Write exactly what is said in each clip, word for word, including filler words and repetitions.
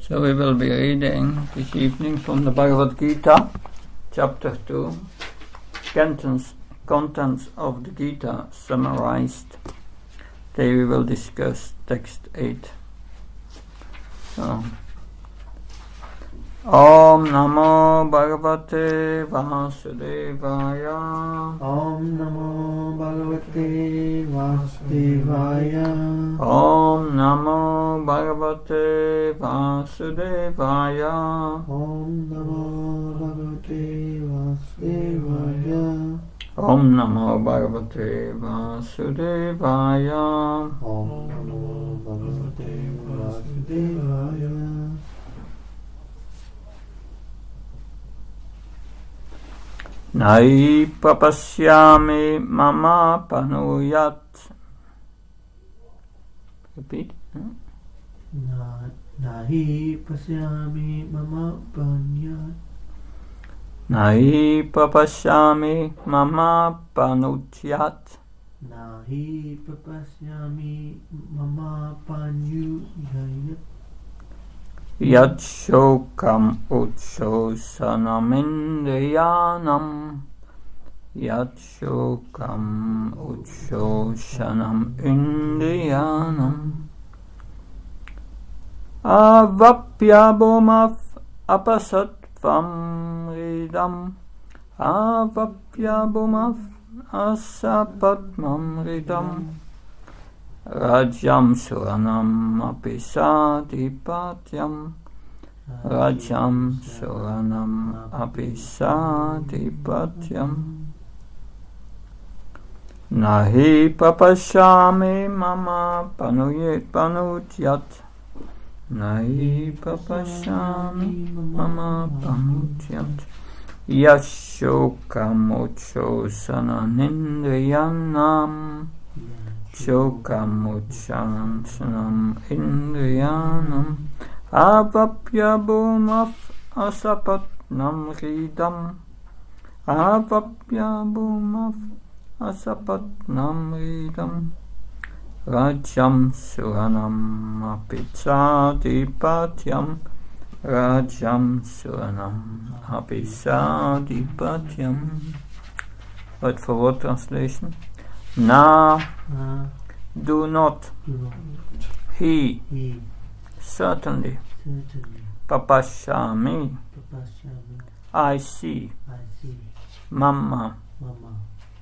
So we will be reading this evening from the Bhagavad Gita, chapter two, contents, contents of the Gita summarized. Today we will discuss text eight. So, Om Namo Bhagavate Vasudevaya. Om Namo Bhagavate Vasudevaya. Om Namo Bhagavate Vasudevaya. Om Namo Bhagavate Vasudevaya. Om Namo Bhagavate Vasudevaya. Om Namo Bhagavate Vasudevaya. Nai papasyami mama panuyat. Repeat. Na nahi pasyami mama panyat. Nai papasyami mama panutyat. Nahi papasyami mama panyuyayat. Yat shokam uchosanam indriyanam. Yat shokam uchosanam indriyanam. Avapyabomaf apasatvam ridam. Avapyabomaf asapatmam ridam. Rajam suranam apisadhipatyam. Rajam suranam apisadhipatyam. Nahi papasyami mama panuyet panutyat. Nahi papasyami mama panutyat. Yashokam uchosananindriyanam. Chokamuchanam indriyanam. Avapyabomaf asapatnam ridam. Avapyabomaf asapatnam ridam. Rajam suranam apisadhipatyam. Rajam suranam apisadhipatyam. Word for word translation. Na, Na do not, do not. he, He certainly, certainly. papasyami, Papasyami. I see, I see. mama, Mama.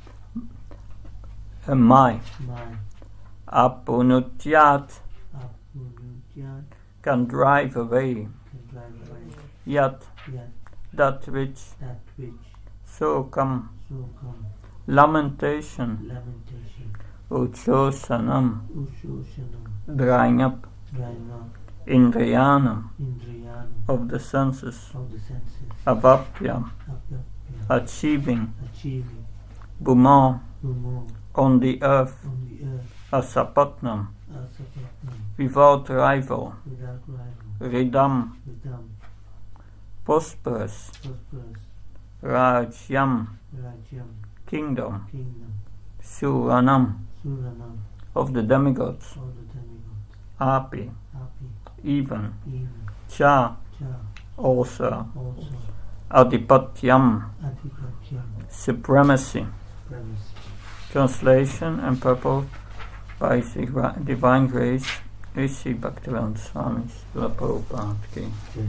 uh, my, My. apunutyat, Apunutyat. can drive away, Can drive away. yat, Yet that which, that which. so come, So come. lamentation, Lamentation. uchosanam, Ushoshanam. drying up, Drying up. indriyanam, Indriyanam. of the senses, Of the senses. avapya, Apya. achieving, Achieving. bhuma, Umo. on the earth, On the earth. asapatnam, Asapatnam. without rival, Without rival. ridam, Vidam. prosperous, Prosperous. rajyam, Rajyam. kingdom, Kingdom. suranam, Suranam. of the demigods, All the demigods. api, Happy. even, Even. cha, Cha. also, Also. adipatyam, Adhipatyam. supremacy. Premise. Translation and purport by His Divine Grace, A C Bhaktivedanta Swami Srila Prabhupada ki. Okay.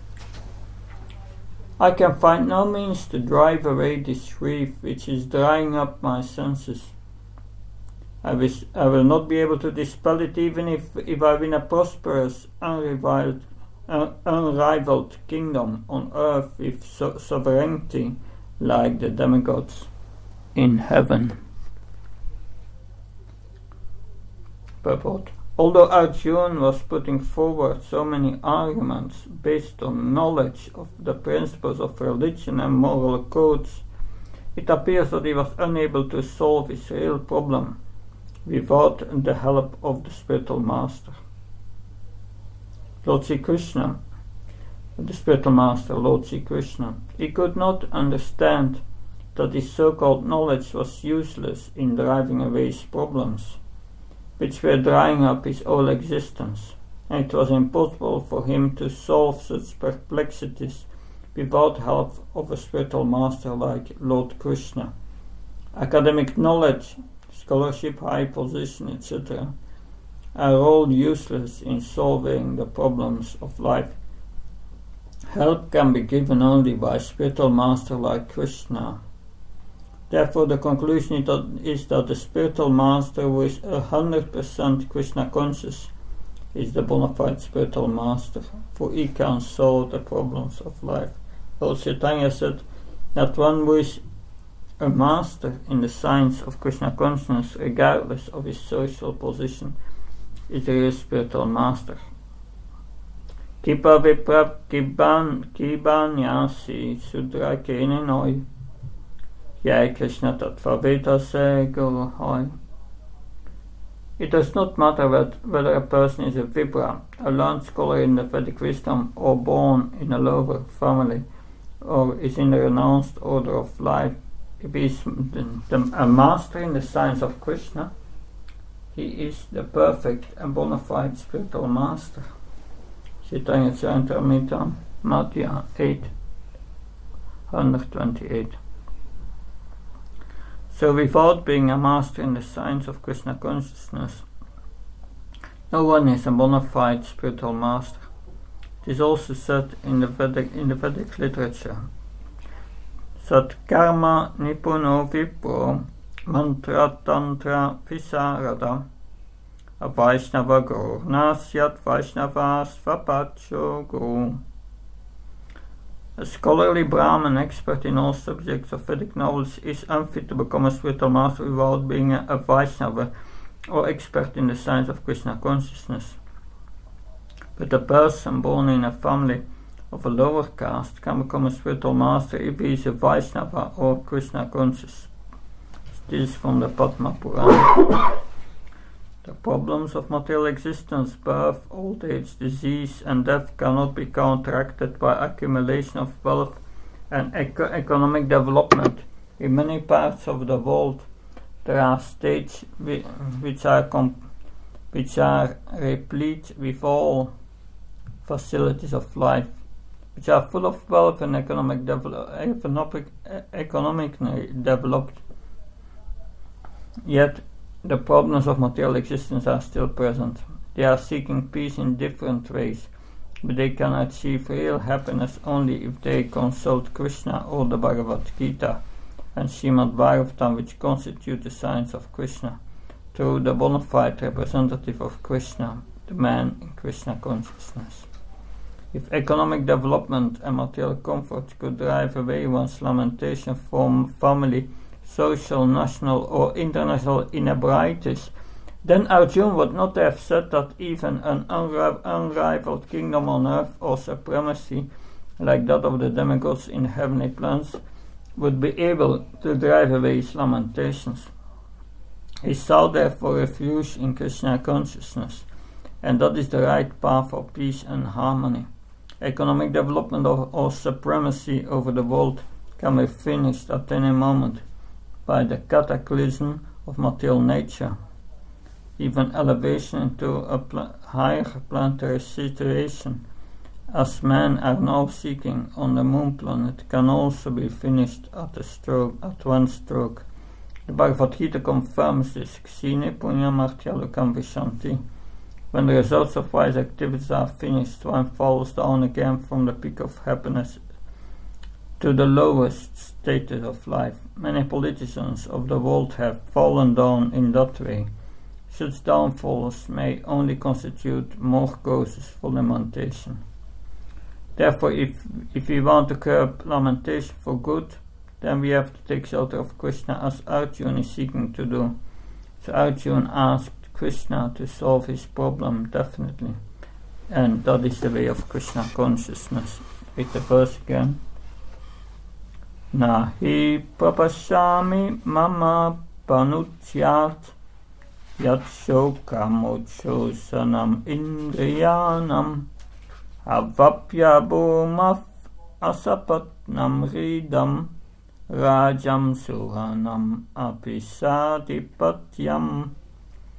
I can find no means to drive away this grief which is drying up my senses. I, wish, I will not be able to dispel it even if, if I win a prosperous, unrivaled, uh, unrivaled kingdom on earth with so- sovereignty like the demigods in heaven. Purport. Although Arjuna was putting forward so many arguments based on knowledge of the principles of religion and moral codes, it appears that he was unable to solve his real problem without the help of the spiritual master. Lord Sri Krishna the spiritual master, Lord Sri Krishna. He could not understand that his so-called knowledge was useless in driving away his problems, which were drying up his whole existence. and it was impossible for him to solve such perplexities without help of a spiritual master like Lord Krishna. Academic knowledge, scholarship, high position, et cetera are all useless in solving the problems of life. Help can be given only by a spiritual master like Krishna. Therefore, the conclusion is that the spiritual master who is one hundred percent Krishna conscious is the bona fide spiritual master, for he can solve the problems of life. Lord Chaitanya said that one who is a master in the science of Krishna consciousness, regardless of his social position, is a real spiritual master. Kipa viprap kiban kibanyasi sudra kene noi. Jai Krishna tattva veda se guru hoy. It does not matter whether a person is a Vipra, a learned scholar in the Vedic wisdom, or born in a lower family, or is in the renounced order of life. If he is the, the, a master in the science of Krishna, he is the perfect and bona fide spiritual master. Chaitanya Charitamrita, Madhya eight twenty-eight. So without being a master in the science of Krishna consciousness, no one is a bona fide spiritual master. It is also said in the Vedic, in the Vedic literature, Sat karma nipuno vipro mantra tantra visarada avaishnava guru nasyat vaishnava svapacho guru. A scholarly Brahmin expert in all subjects of Vedic knowledge is unfit to become a spiritual master without being a, a Vaishnava or expert in the science of Krishna consciousness. But a person born in a family of a lower caste can become a spiritual master if he is a Vaishnava or Krishna conscious. This is from the Padma Purana. The problems of material existence, birth, old age, disease and death cannot be counteracted by accumulation of wealth and eco- economic development. In many parts of the world there are states wi- which are comp- which are replete with all facilities of life, which are full of wealth and economic devel- economic, economically developed. Yet the problems of material existence are still present. They are seeking peace in different ways, but they can achieve real happiness only if they consult Krishna or the Bhagavad Gita and Srimad Bhagavatam, which constitute the science of Krishna, through the bona fide representative of Krishna, the man in Krishna consciousness. If economic development and material comfort could drive away one's lamentation from family, social, national or international inebriety, then Arjuna would not have said that even an unri- unrivaled kingdom on earth or supremacy like that of the demigods in heavenly plans would be able to drive away his lamentations. He sought therefore refuge in Krishna consciousness, and that is the right path for peace and harmony. Economic development or, or supremacy over the world can be finished at any moment by the cataclysm of material nature. Even elevation into a pl- higher planetary situation, as men are now seeking on the moon planet, can also be finished at a stroke, at one stroke. The Bhagavad Gita confirms this. Ksine punya martyalukam vishanti. When the results of wise activities are finished, one falls down again from the peak of happiness to the lowest status of life. Many politicians of the world have fallen down in that way. Such downfalls may only constitute more causes for lamentation. Therefore, if, if we want to curb lamentation for good, then we have to take shelter of Krishna as Arjuna is seeking to do. So Arjuna asked Krishna to solve his problem definitely. And that is the way of Krishna consciousness. Read the verse again. Nahi papashami mama panutyat yat shokamochosanam indriyanam avapya bhumaf asapatnam ridam rajam suranam apisadipatyam.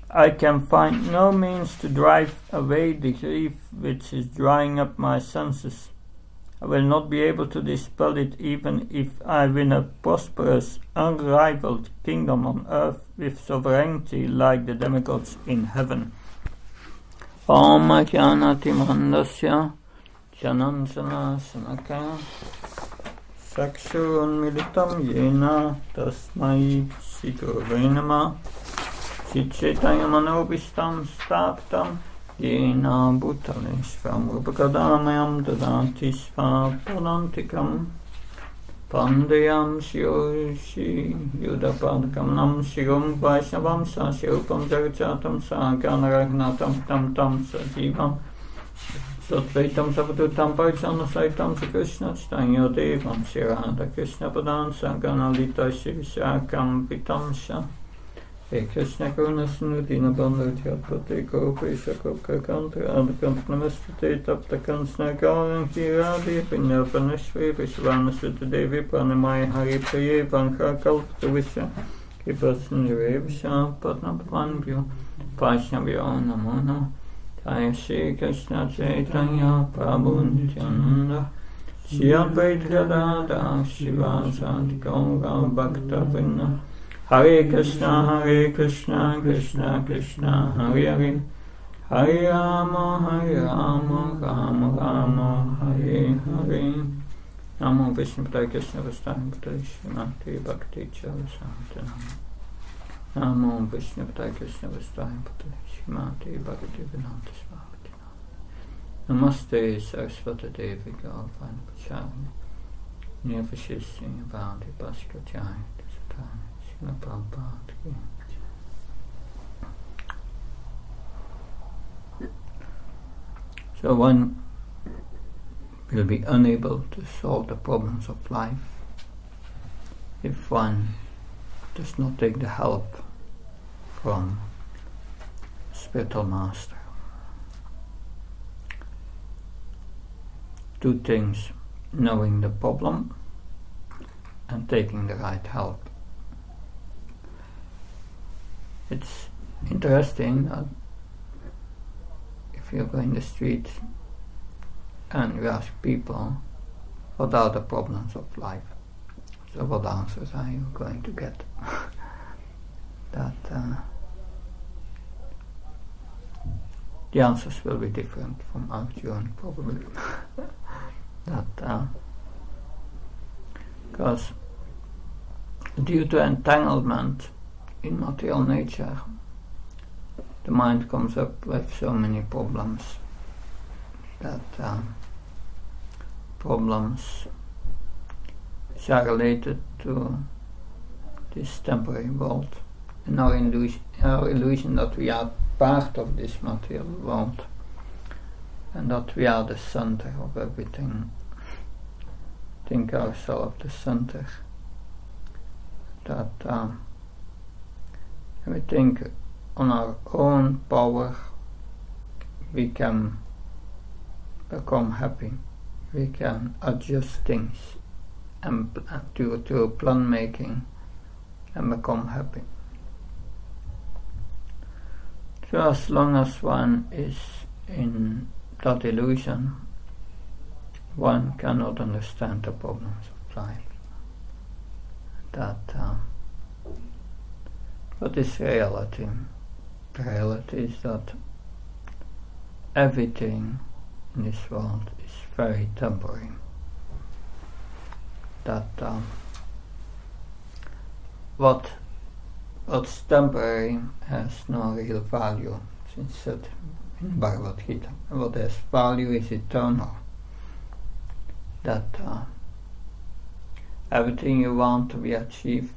I can find no means to drive away the grief which is drying up my senses. I will not be able to dispel it even if I win a prosperous, unrivaled kingdom on earth with sovereignty like the demigods in heaven. Om Jnanati Mandasya Janansana Sanaka Sakshurunmilitam Yena Tasmai Shigurve Namah Chitchaitanyamanovistam Staptam Yena Bhutaleshvam Rupakadamayam Dadati Svapadantikam Pandayam Shioshi Yudapadakam Nam Shirum Vaishnavam Sashirupam Jagachatam Saganaragnatam Tam Tam Sajivam Satvaitam Savadutam Parichana Saitam Krishna Chaitanya Devam Shirada Krishna Padan Saganalita Shivishakam Vitamsha Hey Krishna Karuna Sunudina Bandhartya Pate Gopesha Kopka Kantra Adakant Namastate Tapta Kansna Garan Kiradi Pinyapanashri Vishvana Sutta Devi Pranamaya Hari Praye Vankha Kalpatavisha Kipasni Revisha Padnapanvyo Vaishnavyo Namo Namo Jaya Shri Krishna Chaitanya Prabhu Nityananda Shri Advaita Gadadhar Shivasati Gaura Bhakta Vrinda Hare Krishna, Hare Krishna, Krishna Krishna, Hare Hare, Hare Rama, Hare Rama, Rama Rama, Hare Hare. Namo Vishnu Padaya Krishna Vasudevaya Padaya Srimati Bhakti Charisanta Namo Vishnu Padaya Krishna Vasudevaya Padaya Srimati Bhakti Vinanta Swami Namaste Saraswati Devi Gauravani Pacharani Nirvashishri Bhakti Bhaskatyayi Dasatani So one will be unable to solve the problems of life if one does not take the help from a spiritual master. Two things: knowing the problem and taking the right help. It's interesting that if you go in the street and you ask people what are the problems of life, so what answers are you going to get? that uh, the answers will be different from Arjuna probably. that because uh, due to entanglement in material nature, the mind comes up with so many problems that uh, problems which are related to this temporary world and our illusion, our illusion that we are part of this material world and that we are the center of everything. Think ourselves the center. That uh, we think on our own power we can become happy. We can adjust things and to to plan making and become happy. So as long as one is in that illusion, one cannot understand the problems of life. That uh, what is reality? The reality is that everything in this world is very temporary. That uh, what what's temporary has no real value. It's said in Bhagavad Gita. What has value is eternal. That uh, everything you want to be achieved,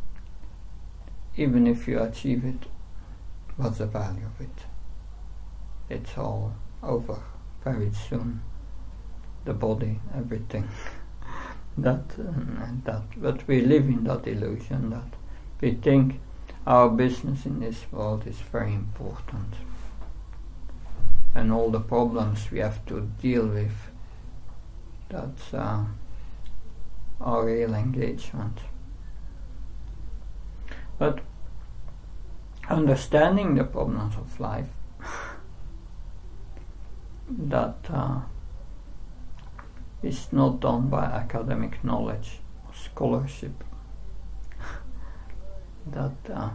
even if you achieve it, what's the value of it? It's all over very soon. The body, everything. that, uh, that, but we live in that illusion that we think our business in this world is very important, and all the problems we have to deal with, that's uh, our real engagement. But understanding the problems of life, that uh, is not done by academic knowledge or scholarship. That uh,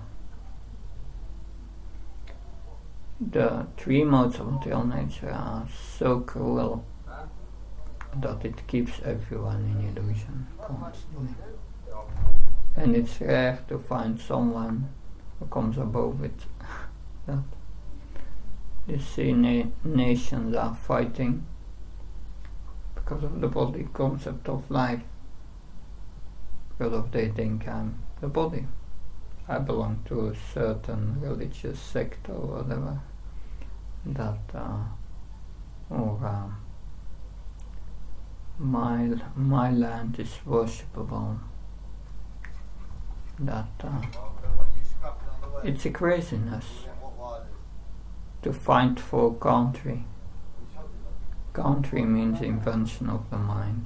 the three modes of material nature are so cruel that it keeps everyone in illusion constantly. And it's rare to find someone who comes above it. That you see na- nations are fighting because of the body concept of life, because of they think I'm the body, I belong to a certain religious sect or whatever, that uh, or uh, my my land is worshipable. That uh, it's a craziness to fight for country. Country means invention of the mind.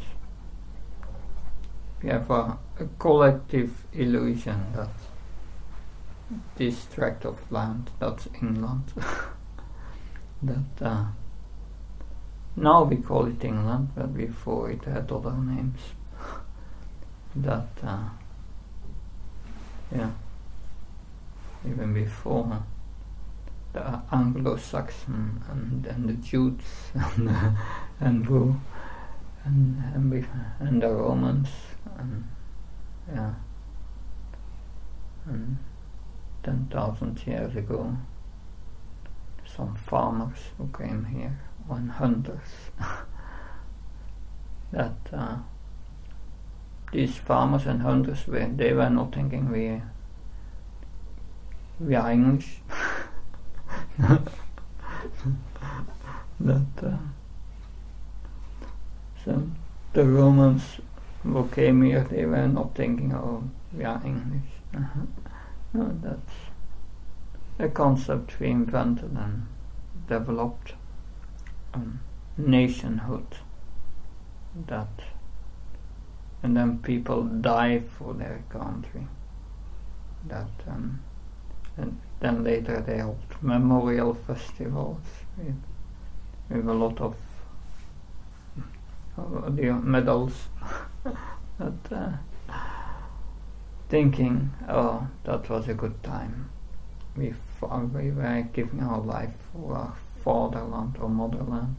We have a, a collective illusion that this tract of land, that's England, that uh, now we call it England, but before it had other names. That uh, yeah, even before the Anglo-Saxon and then the Jutes and uh, and who and and, be, and the Romans and yeah and ten thousand years ago some farmers who came here, one hunters. That uh, these farmers and hunters were they were not thinking we we are English. That uh, so the Romans who came here, they were not thinking, oh, we are English. Uh-huh. No, that's a concept we invented and developed. Um, nationhood. That, and then people die for their country. That. Um, And then later they hold memorial festivals with, with a lot of uh, the medals. But, uh, thinking, oh, that was a good time. We, f- we were giving our life for our fatherland or motherland.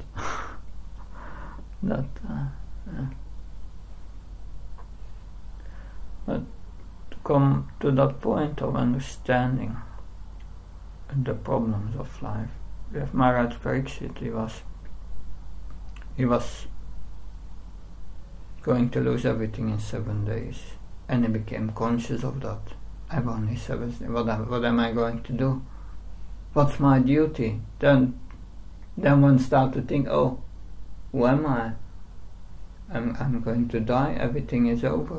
That, uh, yeah. But to come to that point of understanding the problems of life, we have Maharaj Pariksit. He was he was going to lose everything in seven days, and he became conscious of that. I've only seven days. What am, what am I going to do? What's my duty? Then, then one started to think, oh, who am I? I'm I'm going to die. Everything is over.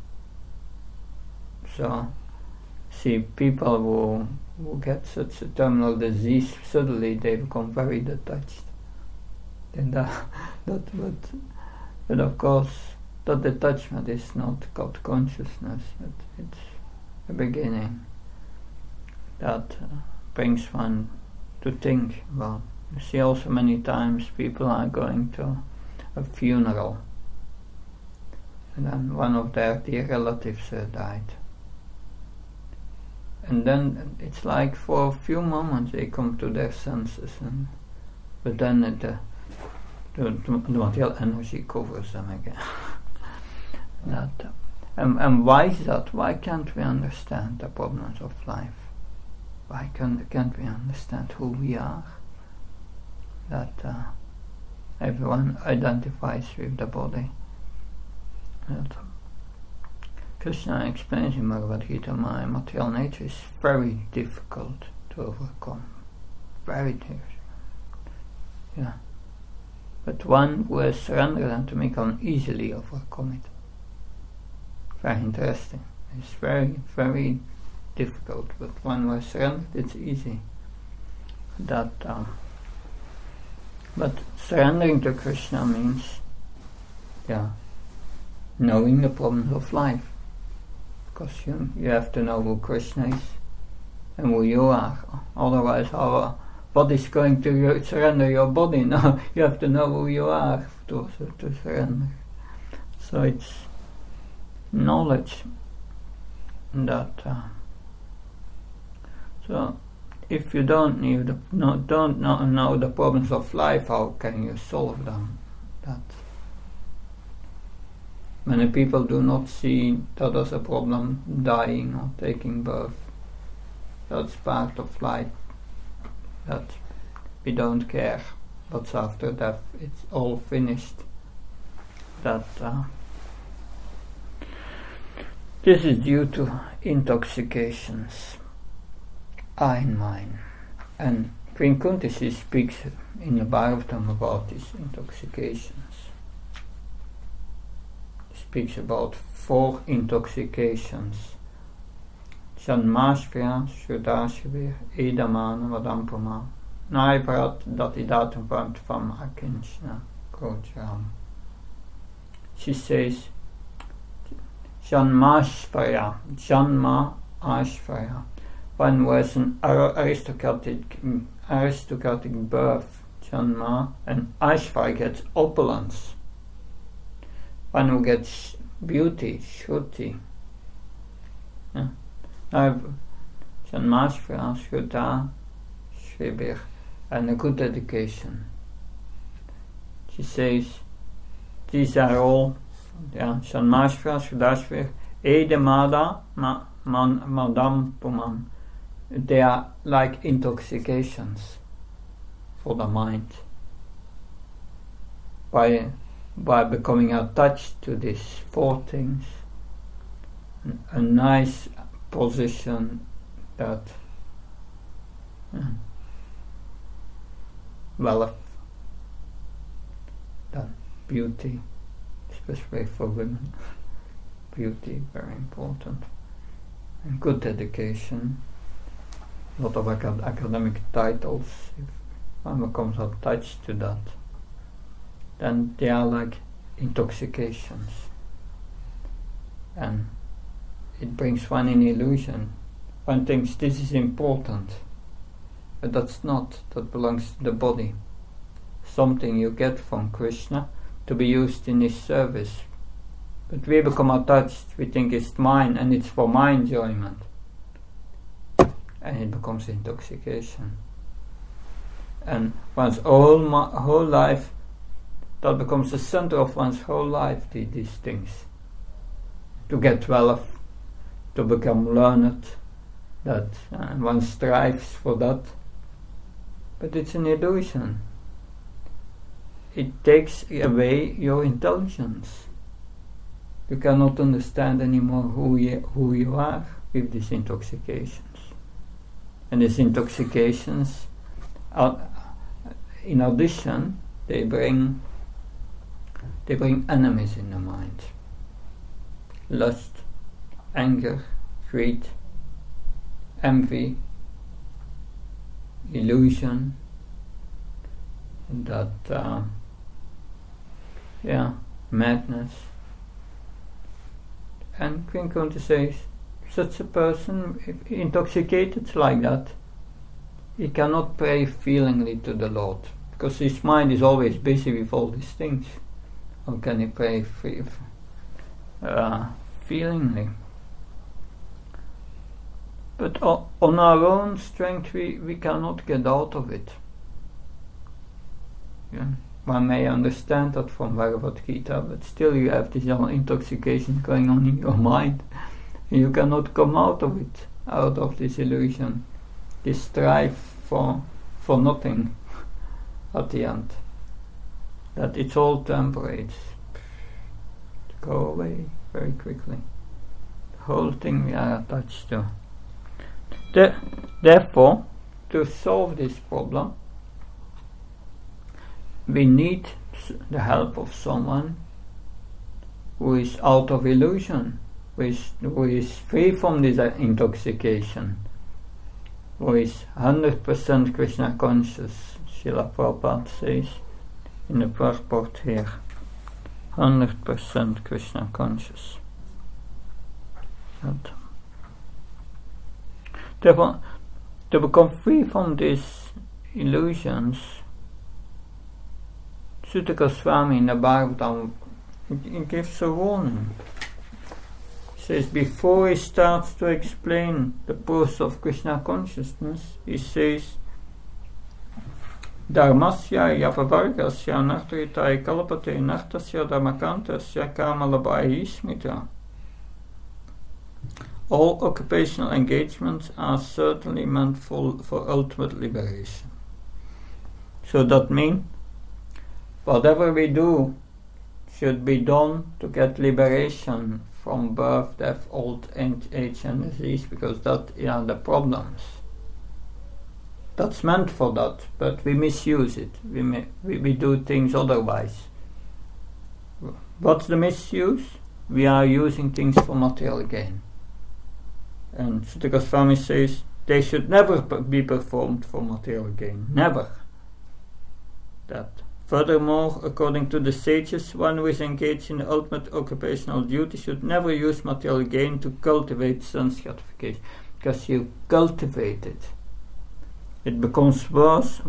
So, see, people who, who get such a terminal disease, suddenly they become very detached. And that, that but, but of course, that detachment is not God consciousness. It, it's a beginning that uh, brings one to think. Well, you see also many times people are going to a funeral, and then one of their dear relatives uh, died. And then it's like for a few moments they come to their senses, and but then it, uh, the, the, the material energy covers them again. That, uh, and, and why is that? Why can't we understand the problems of life? Why can't, can't we understand who we are? That uh, everyone identifies with the body. That, Krishna explains in Bhagavad Gita, my material nature is very difficult to overcome. Very difficult. Yeah. But one who has surrendered unto me can easily overcome it. Very interesting. It's very, very difficult, but one who has surrendered, it's easy. That, um, but surrendering to Krishna means, yeah, knowing the problems of life. Because you, you have to know who Krishna is, and who you are. Otherwise, how, what is going to you, surrender your body? No, you have to know who you are to, to surrender. So it's knowledge that. Uh, so if you don't need the, no, don't know, know the problems of life, how can you solve them? That many people do not see that as a problem, dying or taking birth. That's part of life. That we don't care what's after death. It's all finished. That uh, this is due to intoxications, ein mind. And Queen Kunti speaks in the Bhagavatam about these intoxications. She speaks about four intoxications. Janmashvya, Shrudashvya, Edamana, Vadampama, Naivrat, Datidatum Vartvam Akinchna, Kojram. She says, Janmashvya, Janma Ashvya. One was an aristocratic, aristocratic birth, Janma, and Ashvaya gets opulence. One who gets beauty, Shruti. Yeah. Now, Janmashvya, Shruta, Shvibir, and a good education. She says, these are all, yeah, Janmashvya, Shruta, Edemada, ma, man, Madam Puman. They are like intoxications for the mind. By, by becoming attached to these four things, a nice position, that yeah, wealth, that beauty, especially for women, beauty very important, and good education, a lot of acad- academic titles. If one becomes attached to that, then they are like intoxications, and it brings one in illusion. One thinks this is important, but that's not. That belongs to the body. Something you get from Krishna to be used in his service. But we become attached, we think it's mine and it's for my enjoyment. And it becomes intoxication. And one's whole, ma- whole life, that becomes the center of one's whole life, the, these things. To get wealth, to become learned, that uh, one strives for that, but it's an illusion. It takes away your intelligence. You cannot understand anymore who you, who you are with these intoxications. And these intoxications, are, in addition, they bring they bring enemies in the mind. Lust, anger, greed, envy, illusion, that uh, yeah, madness. And Queen Kunti says, such a person, if intoxicated like that, he cannot pray feelingly to the Lord, because his mind is always busy with all these things. How can he pray free, uh, feelingly? But o- on our own strength, we, we cannot get out of it. Yeah. One may understand that from Bhagavad Gita, but still you have this intoxication going on in your mind. You cannot come out of it, out of this illusion, this strive for for nothing at the end. That it's all temporary, it's to go away very quickly. The whole thing we are attached to. The, therefore, to solve this problem, we need the help of someone who is out of illusion, who is, who is free from this uh, intoxication, who is one hundred percent Krishna conscious. Srila Prabhupada says in the purport here, one hundred percent Krishna conscious. That. Therefore, To become free from these illusions, Sutta Goswami in the Bhagavatam it gives a warning. He says, before he starts to explain the process of Krishna consciousness, he says, Dharmasya yavavargasya nartritai kalapate nartasya dharmakantasya kamalabai smita. All occupational engagements are certainly meant for, for ultimate liberation. So that means whatever we do should be done to get liberation from birth, death, old age and disease, because that are the problems. That's meant for that, but we misuse it. We, may, we, we do things otherwise. What's the misuse? We are using things for material gain. And Sutta Goswami says they should never be performed for material gain. Never. That. Furthermore, according to the sages, one who is engaged in the ultimate occupational duty should never use material gain to cultivate sense gratification, because you cultivate it. It becomes worse.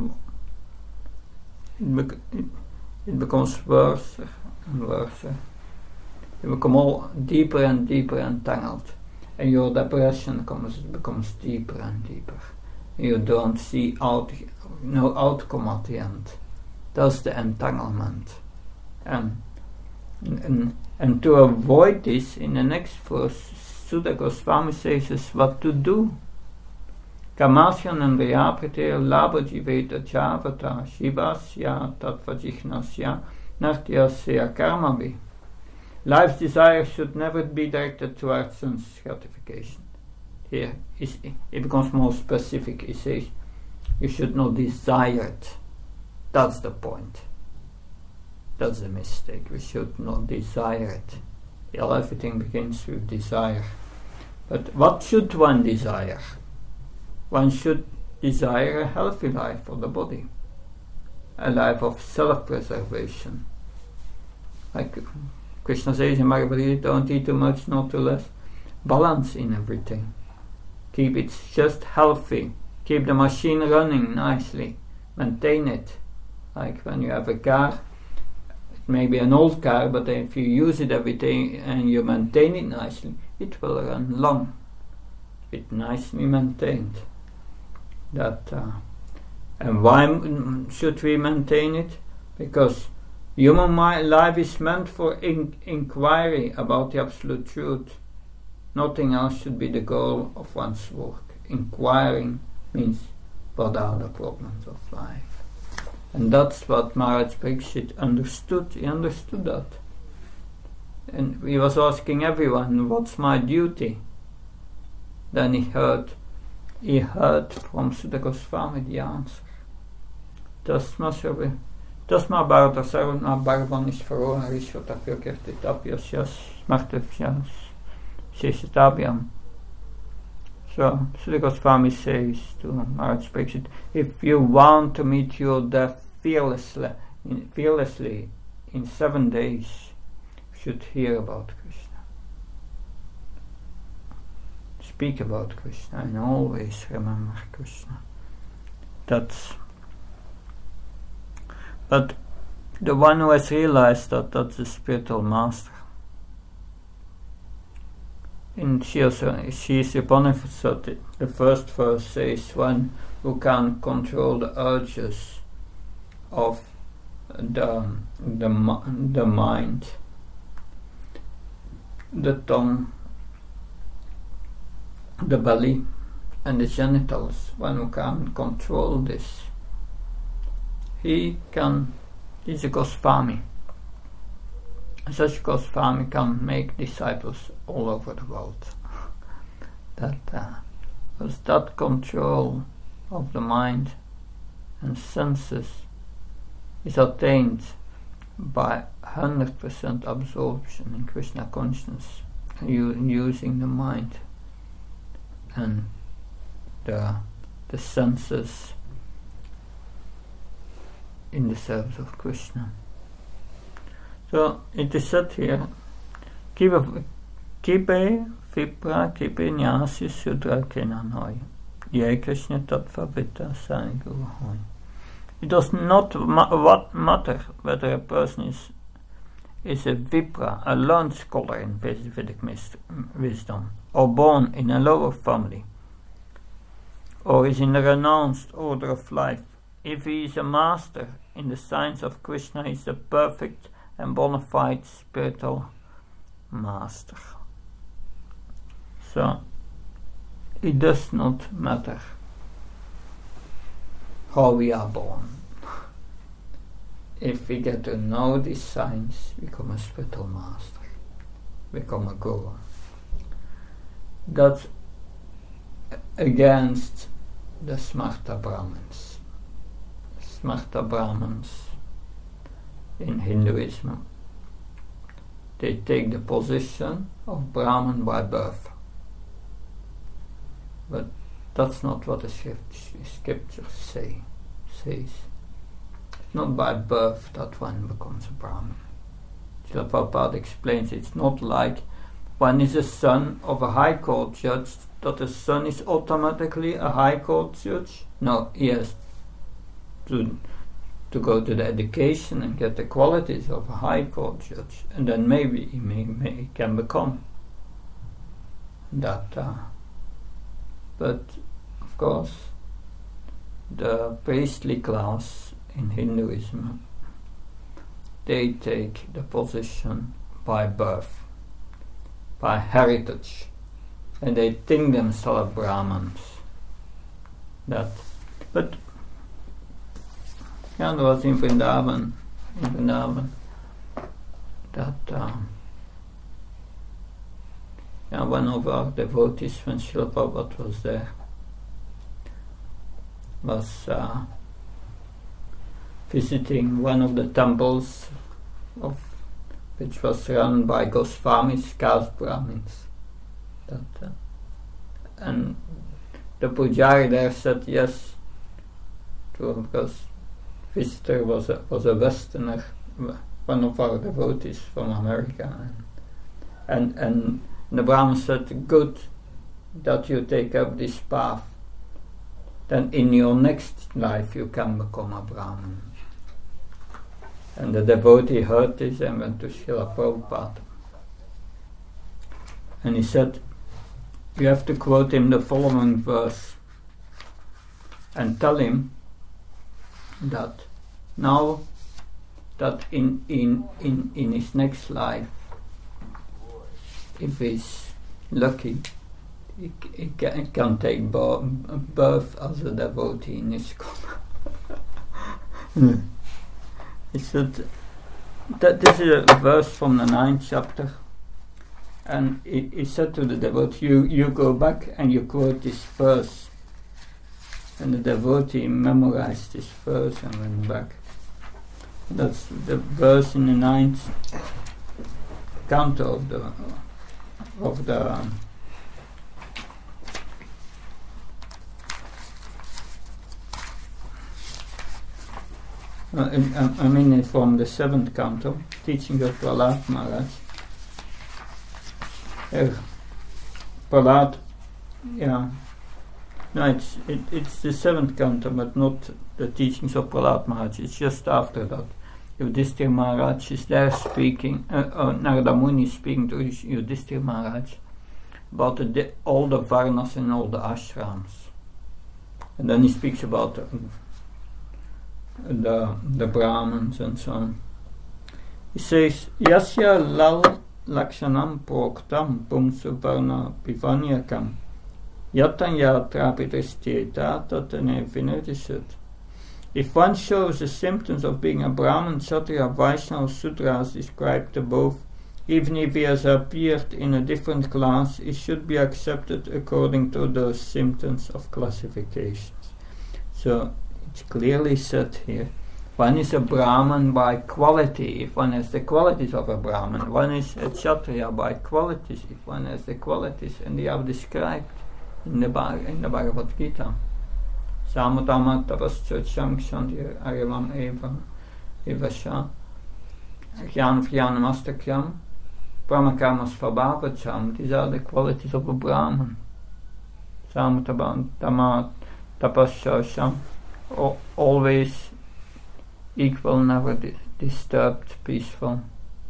It, bec- it, it becomes worse and worse. You become all deeper and deeper entangled, and your depression comes becomes deeper and deeper. You don't see out, no outcome at the end. That's the entanglement. And, and, and to avoid this, in the next verse, Sutta Goswami says us what to do. Kamasyan and Ryaprite labajiveta javata shivasya tatvajichnasya nartyasya karmavi. Life's desire should never be directed towards sense gratification. Here is, it becomes more specific. He says you should not desire it. That's the point. That's the mistake. We should not desire it. Well, everything begins with desire. But what should one desire? One should desire a healthy life for the body, a life of self-preservation. Like Krishna says in Bhagavad Gita, don't eat too much, not too less. Balance in everything. Keep it just healthy. Keep the machine running nicely. Maintain it. Like when you have a car, it may be an old car, but if you use it every day and you maintain it nicely, it will run long. It's nicely maintained. That uh, and why m- should we maintain it? Because human mi- life is meant for in- inquiry about the absolute truth. Nothing else should be the goal of one's work. Inquiring means what are the problems of life. And that's what Maharaj Parikshit understood. He understood that. And he was asking everyone, what's my duty? Then he heard he heard from Sutta Goswami the answer. Tasma Sarve Tasma Bharata Sarvana Bharvanis Farona Rishvatapya Kirtitapyasyas Smartapyas Sheshatabhyam. So Sutta Goswami says to Maharaj Parikshit, if you want to meet your death fearlessly in, fearlessly in seven days, you should hear about Krishna. Speak about Krishna and always remember Krishna. That's but the one who has realized that, that's the spiritual master. In Shri Upanishad, the first verse says, one who can control the urges of the the, the mind, the tongue, the belly, and the genitals. One who can control this, he can. He's a Goswami. Such a Goswami can make disciples all over the world. that uh, was that control of the mind and senses is attained by one hundred percent absorption in Krishna consciousness, u- using the mind and the the senses in the service of Krishna. So it is said here, Kipe Vipra Kipe Nyasi Sudra Kenanoi. Jai Krishna Tattvavita Sai Guru Hai. It does not ma- what matter whether a person is is a Vipra, a learned scholar in Vedic mis- wisdom, or born in a lower family, or is in the renounced order of life. If he is a master in the science of Krishna, he is a perfect and bona fide spiritual master. So, it does not matter how we are born. If we get to know this science, we become a spiritual master, become a guru. That's against the Smarta Brahmins. Smarta Brahmins in Hinduism, they take the position of Brahman by birth. But that's not what the scriptures say. Says it's not by birth that one becomes a Brahmin. Srila Prabhupada explains it's not like one is a son of a high court judge, that the son is automatically a high court judge. No, he has to to go to the education and get the qualities of a high court judge, and then maybe he may, may he can become that. Uh, but of course, the priestly class in Hinduism, they take the position by birth, by heritage, and they think themselves Brahmins. That, but yeah, there was in Vrindavan, in Vrindavan, that um, yeah, one of our devotees, when Srila Prabhupada was there, was uh, visiting one of the temples of which was run by Goswamis, caste Brahmins. That, uh, and the pujari there said yes to him, because visitor was a, was a Westerner, one of our devotees from America, and and, and the Brahmin said, good that you take up this path, then in your next life you can become a Brahmin. And the devotee heard this and went to Srila Prabhupada, and he said, you have to quote him the following verse and tell him that now that in in in, in his next life, if he's lucky, he, he, can, he can take bo- birth as a devotee in ISKCON. He said that this is a verse from the ninth chapter, and he, he said to the devotee, you, you go back and you quote this verse. And the devotee memorized this verse and went back. That's the verse in the ninth canto of the of the um, uh, I, I mean it from the seventh canto, teaching of Prahlad Maharaj. Uh, Prahlad, yeah. No, it's it, it's the seventh canto, but not the teachings of Prahlad Maharaj. It's just after that. Yudhishthira Maharaj is there speaking, uh, uh, Narada Muni is speaking to Yudhishthira Maharaj about the, the, all the varnas and all the ashrams. And then he speaks about the, the, the Brahmins and so on. He says, Yasya lal lakshanam proktam pumsu varna pivanyakam yatanya trapitristyeta tatane vinodishat. If one shows the symptoms of being a Brahmin, Kshatriya, Vaishnava, Sudras described above, even if he has appeared in a different class, he should be accepted according to those symptoms of classifications. So it's clearly said here, one is a Brahmin by quality, if one has the qualities of a Brahmin. One is a Kshatriya by qualities, if one has the qualities, and they are described in the, Bhag- in the Bhagavad Gita. Samutama tapaschocham kshanti arivam eva evasha jnana vjnanam astakyam brahmakarma svabhavacham. These are the qualities of a Brahmin. Samutaban, Dhamma, Tapasya, always equal, never di- disturbed, peaceful.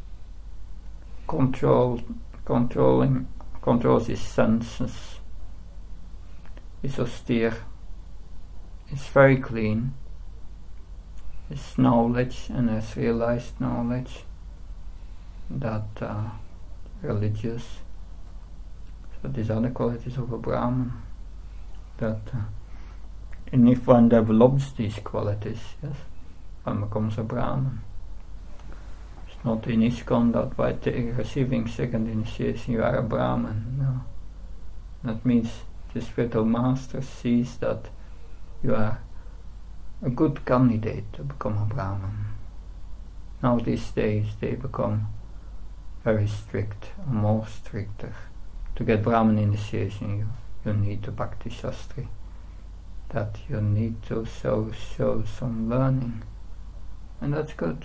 Control, controlling, controls his senses. Is austere. Is very clean. Is knowledge and has realized knowledge that uh, religious. So these are the qualities of a Brahman. That, uh, and if one develops these qualities, yes, one becomes a Brahman. It's not in ISKCON that by t- receiving second initiation you are a Brahman. No, that means the spiritual master sees that you are a good candidate to become a Brahman. Now these days they become very strict, more stricter. To get Brahman initiation you, you need to Bhakti Shastri. That you need to show, show some learning. And that's good.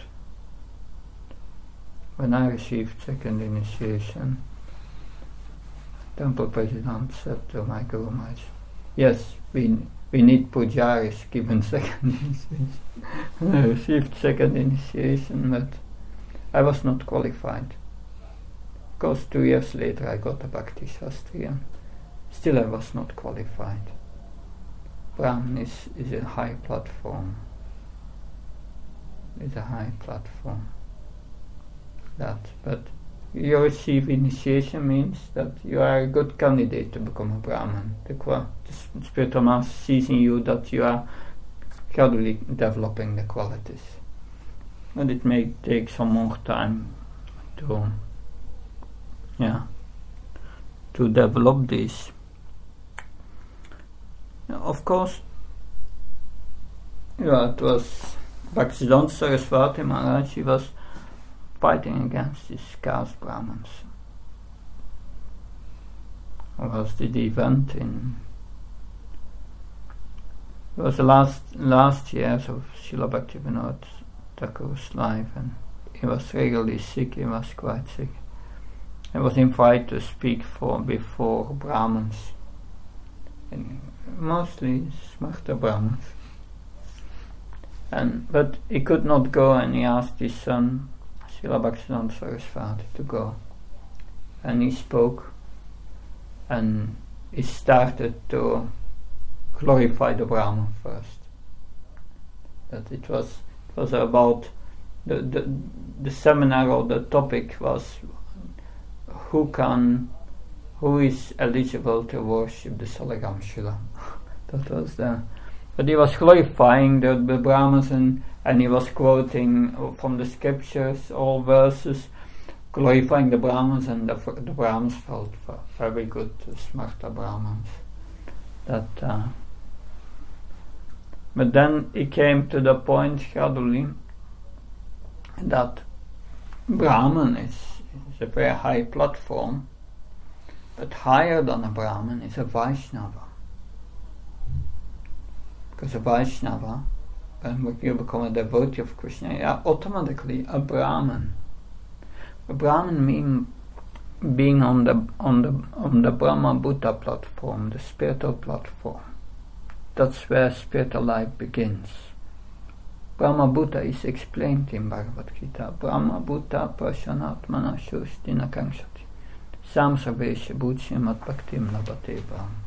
When I received second initiation, Temple President said to my Guru Maharaj, yes, we we need pujaris given second initiation. I received second initiation, but I was not qualified. Because two years later I got a Bhakti Shastri and still I was not qualified. Brahman is, is a high platform. It's a high platform. That, but you receive initiation means that you are a good candidate to become a Brahman. The, qua- the spiritual master sees in you that you are gradually developing the qualities. And it may take some more time to, yeah, to develop these. Now, of course, yeah, it was Bhaktisiddhanta Saraswati Maharaj, he was fighting against these caste Brahmins. It was the event in, it was the last last years of Srila Bhaktivinoda Thakur's life, and he was regularly sick, he was quite sick. He was invited to speak for before Brahmins, and mostly Smarta Brahmins. And but he could not go, and he asked his son Srila Bhaktisiddhanta Saraswati to go, and he spoke, and he started to glorify the Brahman first. That it was it was about the the the seminar, or the topic was who can who is eligible to worship the Saligam Shila. That was the. But he was glorifying the, the Brahmins, and, and he was quoting from the scriptures, all verses, glorifying the Brahmins, and the, the Brahmins felt very good, the Smarta Brahmins. That, uh, but then he came to the point gradually that Brahman is, is a very high platform, but higher than a Brahman is a Vaishnava. Because a Vaishnava, when you become a devotee of Krishna, you are automatically a Brahman. A Brahman means being on the on the on the Brahma Buddha platform, the spiritual platform. That's where spiritual life begins. Brahma Buddha is explained in Bhagavad Gita. Brahma Buddha Prashanatmana Shustina Kangshati Samsarvesha Bhujya Mat Bhaktim Labhate Brahma.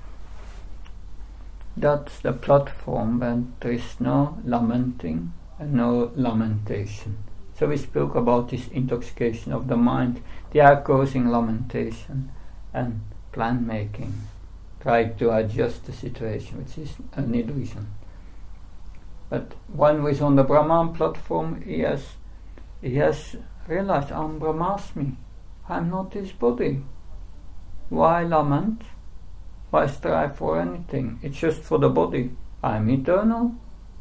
That's the platform when there is no lamenting and no lamentation. So we spoke about this intoxication of the mind. They are causing lamentation and plan making, trying to adjust the situation, which is an illusion. But one who is on the Brahman platform, he has, he has realized, I'm Brahmasmi, I'm not this body. Why lament? Why strive for anything? It's just for the body. I'm eternal.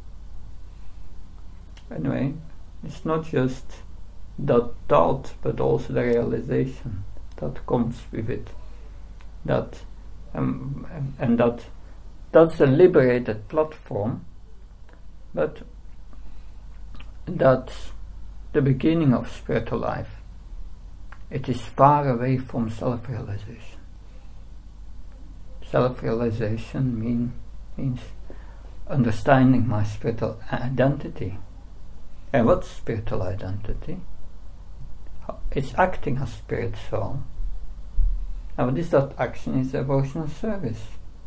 Anyway, it's not just that thought, but also the realization that comes with it. That um, and, and that that's a liberated platform, but that's the beginning of spiritual life. It is far away from self-realization. self-realization mean, means understanding my spiritual identity. And what's spiritual identity? It's acting as spirit soul. And what is that action? Is devotional service.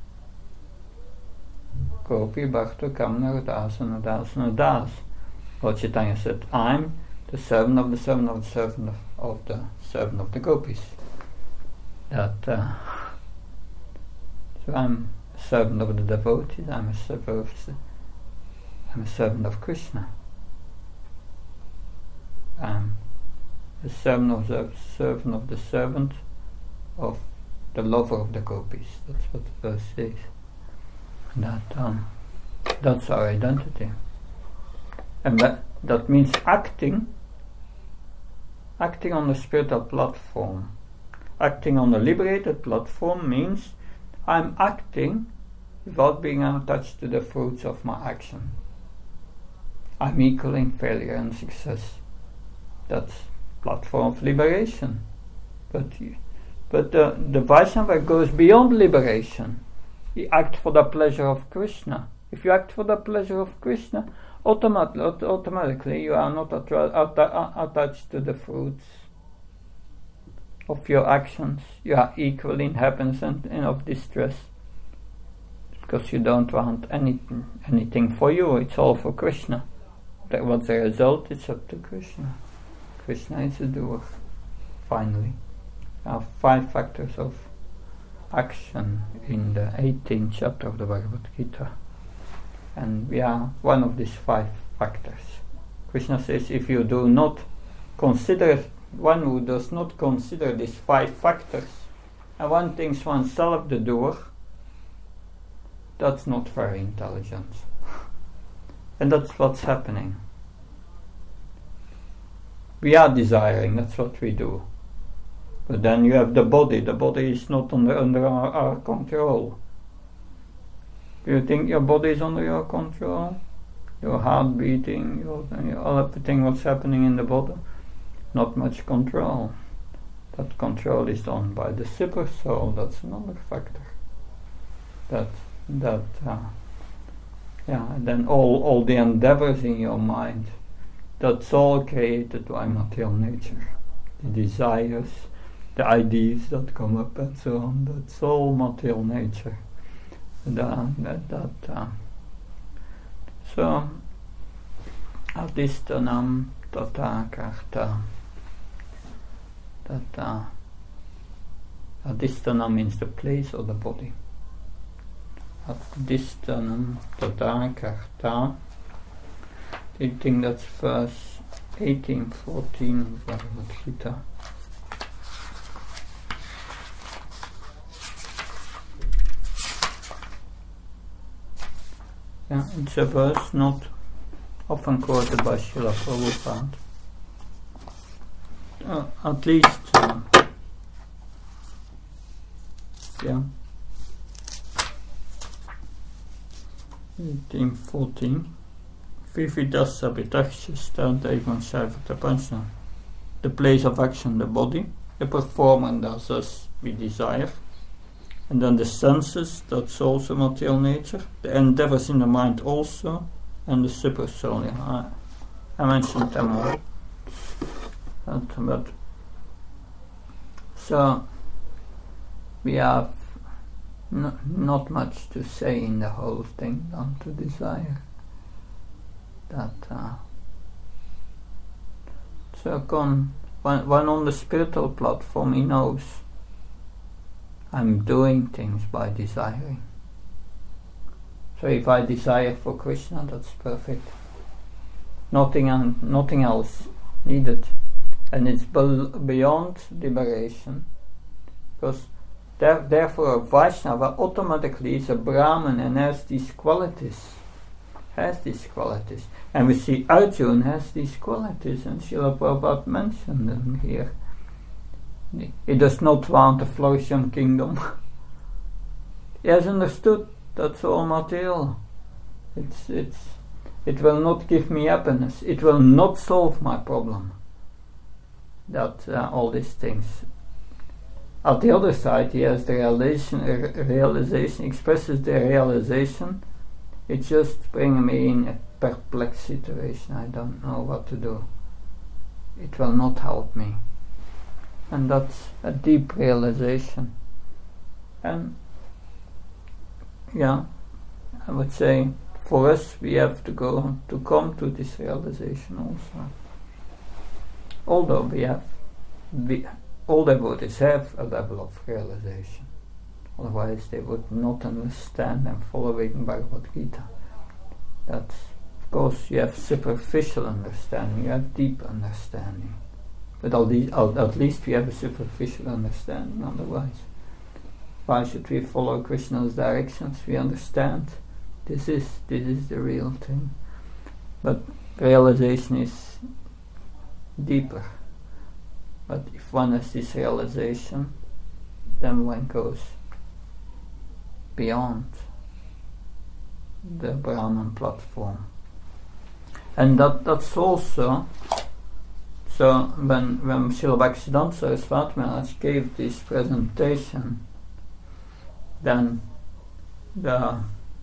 Gopi Bhakta Kamna Das and Das and Das. Lord Chaitanya said, I'm the servant of the servant of the servant of, of the servant of the gopis. That uh, so I'm a servant of the devotees, I'm a servant of, I'm a servant of Krishna. I'm the servant of the servant of the servant of the lover of the gopis. That's what the verse says. That um, that's our identity, and that that means acting. Acting on the spiritual platform. Acting on the liberated platform means I'm acting without being attached to the fruits of my action. I'm equaling failure and success. That's platform of liberation. But but the, the Vaishnava goes beyond liberation. He acts for the pleasure of Krishna. If you act for the pleasure of Krishna, automat- automatically you are not attra- atta- attached to the fruits of your actions. You are equal in happiness and, and of distress, because you don't want any, anything for you. It's all for Krishna. That what's the result? It's up to Krishna. Krishna is the doer. Finally, there are five factors of action in the eighteenth chapter of the Bhagavad Gita, and we are one of these five factors. Krishna says, if you do not consider, one who does not consider these five factors, and one thinks oneself the doer, that's not very intelligent. And that's what's happening. We are desiring, that's what we do. But then you have the body. The body is not under, under our, our control. Do you think your body is under your control? Your heart beating, your, your, everything what's happening in the body? Not much control. That control is done by the super soul. That's another factor. That, that, uh, yeah, and then all, all the endeavors in your mind, that's all created by material nature. The desires, the ideas that come up and so on, that's all material nature. That, that, that, uh, so, adhistanam tata karta. That, uh, adhisthana means the place or the body. Adhistanam tata karta. I think that's verse eighteen fourteen of Bhagavad Gita. Yeah, it's a verse not often quoted by Srila Prabhupada. Uh, at least, uh, yeah, eighteen fourteen. Vividasa Vitakshista Devan Saivata. The place of action, the body, the performer does as we desire. And then the senses, that's also material nature. The endeavors in the mind also, and the super soul. Yeah, I, I mentioned them all. But, but so we have no, not much to say in the whole thing than to desire. That uh, so come when, when on the spiritual platform, he knows I'm doing things by desiring. So if I desire for Krishna, that's perfect. Nothing un- nothing else needed, and it's be- beyond liberation, because there, therefore a Vaishnava automatically is a Brahman and has these qualities. Has these qualities, and we see Arjuna has these qualities, and Srila Prabhupada mentioned them here. He does not want a flourishing kingdom. He has understood that's all material. It's it's it will not give me happiness. It will not solve my problem. That uh, all these things. at the other side, he has the realization, uh, realization, expresses the realization. It just brings me in a perplexed situation. I don't know what to do. It will not help me. And that's a deep realization. And yeah, I would say for us we have to go to come to this realization also. Although we have, we, all devotees have a level of realization. Otherwise they would not understand and following Bhagavad Gita. That's, of course, you have superficial understanding, you have deep understanding. But at least, at least we have a superficial understanding, otherwise. Why should we follow Krishna's directions? We understand this is this is the real thing. But realization is deeper. But if one has this realization, then one goes beyond the Brahman platform. And that that's also, so when when Srila Bhaktisiddhanta Saraswati Maharaj gave this presentation, then the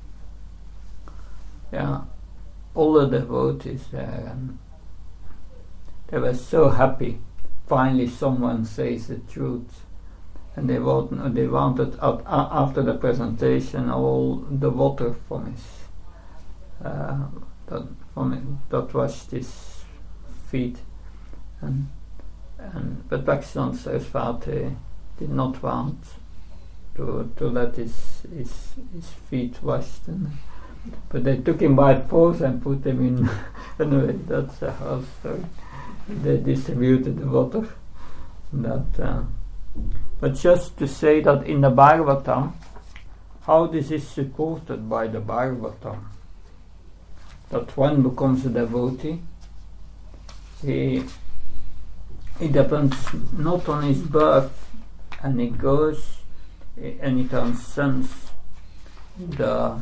yeah all the devotees there, and they were so happy. Finally someone says the truth. And they wanted, they wanted uh, after the presentation all the water from his uh, that, from it, that washed his feet, and and but Bhaktisiddhanta Saraswati did not want to to let his his, his feet washed, and, but they took him by force and put him in. Anyway, that's a whole story. They distributed the water. That. Uh, But just to say that in the Bhagavatam, how this is supported by the Bhagavatam, that one becomes a devotee, he, he depends not on his birth, and he goes and he transcends the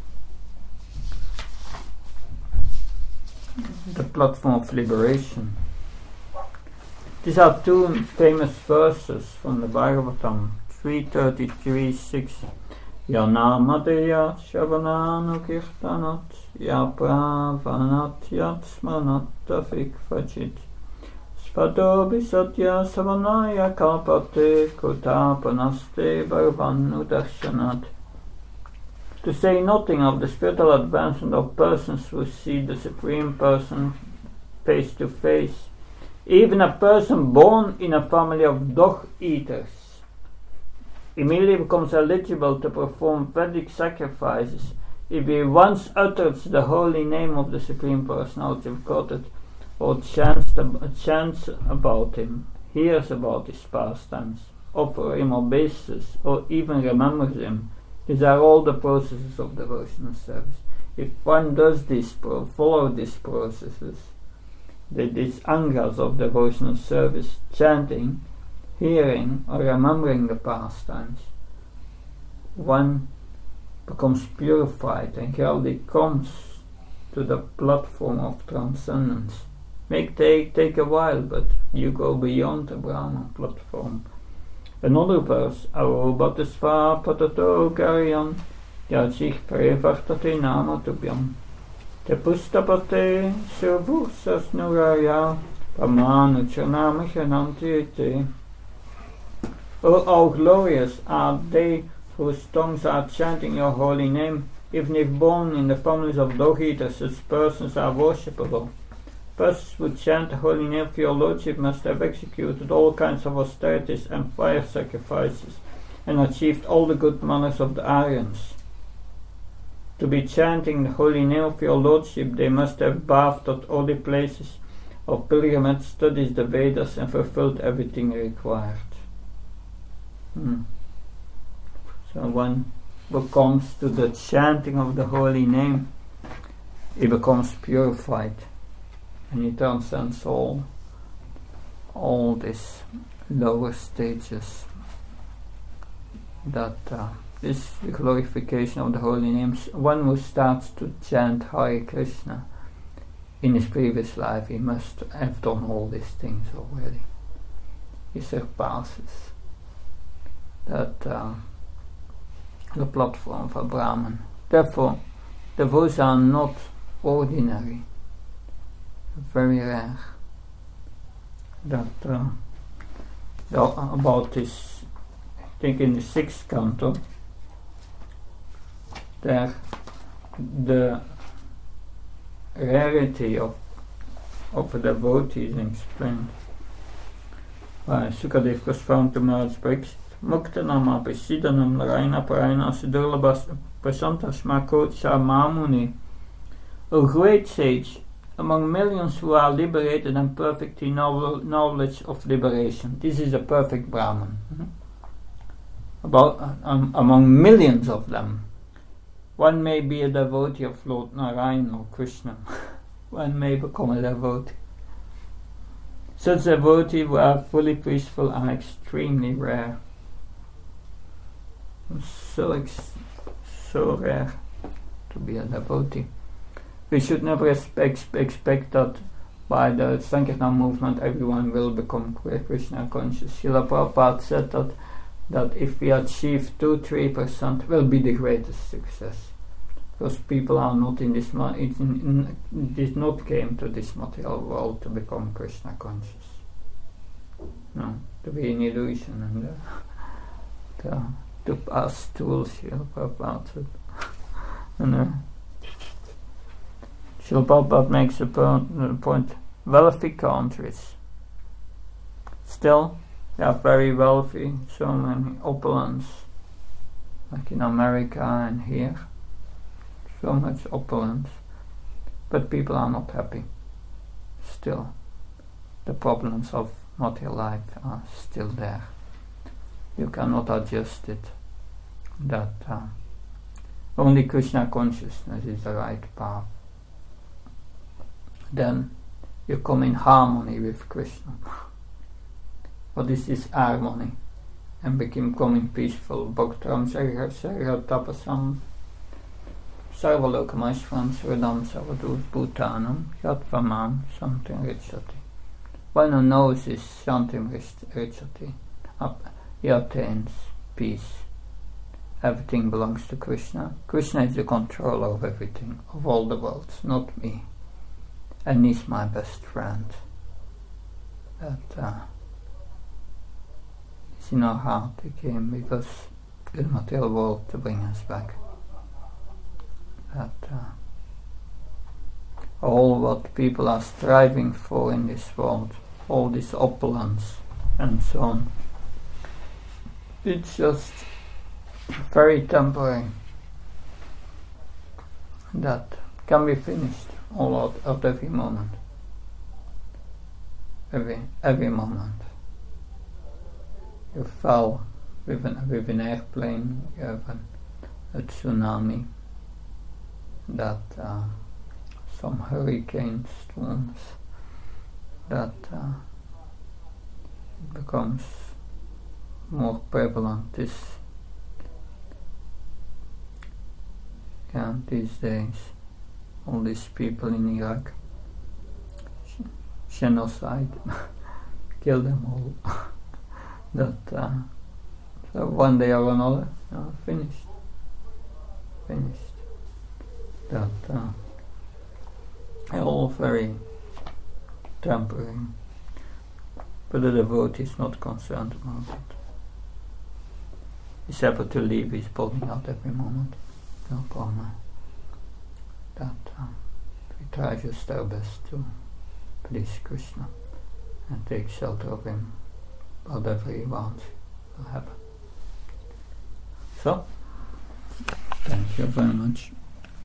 the platform of liberation. These are two famous verses from the Bhagavatam, three thirty-three six. Yanamadeya Shavananu Kirtanat Yapravanat Yat Smanat Tafik Vajit Svadobi Satya Savanaya Kalpate Kotapanaste Bharvanu Darshanat. To say nothing of the spiritual advancement of persons who see the Supreme Person face to face. Even a person born in a family of dog eaters immediately becomes eligible to perform Vedic sacrifices if he once utters the holy name of the Supreme Personality of Godhead, or chants, chants about him, hears about his pastimes, offers him obeisances, or even remembers him. These are all the processes of devotional service. If one does this, pro- follow these processes, the these angas of devotional service, chanting, hearing, or remembering the pastimes, one becomes purified and gradually comes to the platform of transcendence. May take, take a while, but you go beyond the Brahman platform. Another verse, Arubatasva patato karyan yachich prevartate nama tubhyam te pustapate survursas nuraya pamanu chanama chananti te. Oh, how glorious are they whose tongues are chanting your holy name, even if born in the families of dog-eaters, such persons are worshipable. Persons who chant the holy name of your Lordship must have executed all kinds of austerities and fire sacrifices, and achieved all the good manners of the Aryans. To be chanting the holy name of your Lordship, they must have bathed at all the places of pilgrimage, studied the Vedas, and fulfilled everything required. Hmm. So one who comes to the chanting of the holy name, he becomes purified. And he transcends all, all these lower stages. That uh, is the glorification of the holy names. One who starts to chant Hare Krishna in his previous life, he must have done all these things already. He surpasses that uh, the platform for Brahman. Therefore, devotees are not ordinary, very rare. That uh, the, about this, I think in the sixth canto, there the rarity of of a devotee is explained. Waar Sukadev Goswami Maharaj speaks, Muktanam Apisidanam Narayana Parayana Sudurlabhas Prasantas Makocha Mamuni, a great sage among millions who are liberated and perfectly know knowledge of liberation. This is a perfect Brahman. Mm-hmm. About uh, um, among millions of them, one may be a devotee of Lord Narayana or Krishna. One may become a devotee. Such devotees who are fully peaceful are extremely rare. So ex- so rare to be a devotee. We should never expect, expect that by the Sankirtan movement everyone will become Krishna conscious. Srila Prabhupada said that that if we achieve two to three percent will be the greatest success. Because people are not in this, ma- in, in, in, did not came to this material world to become Krishna conscious. No, to be an illusion and uh, to, to pass tools, Srila Prabhupada said. And uh, Srila Prabhupada makes a point, point, wealthy countries. Still, they are very wealthy, so many opulence, like in America and here. So much opulence, but people are not happy. Still, the problems of material life are still there. You cannot adjust it. That uh, only Krishna consciousness is the right path. Then you come in harmony with Krishna. What is this harmony? And becoming peaceful. Bhaktaram Sarya Tapasam Sarvalokamaishvam Sridam Sarvadut Bhutanam Yatvamam Santim Richati. One who knows this Santim Richati, he attains peace. Everything belongs to Krishna. Krishna is the controller of everything, of all the worlds, not me. And he's my best friend. That uh, is in our heart. He came with us to the material world to bring us back. That uh, all what people are striving for in this world, all this opulence and so on, it's just very temporary. That can be finished all out at every moment. Every every moment. You fell with an with an airplane, you have an, a tsunami. That uh, some hurricane storms, that uh, it becomes more prevalent this yeah, these days. All these people in Iraq, genocide, kill them all. that uh, so one day or another, uh, finished, finished. That uh, all very temporary, but the devotee is not concerned about it. He's able to leave his body at every moment, no problem. That uh, we try just our best to please Krishna and take shelter of him, whatever he wants will happen. So, thank you very much.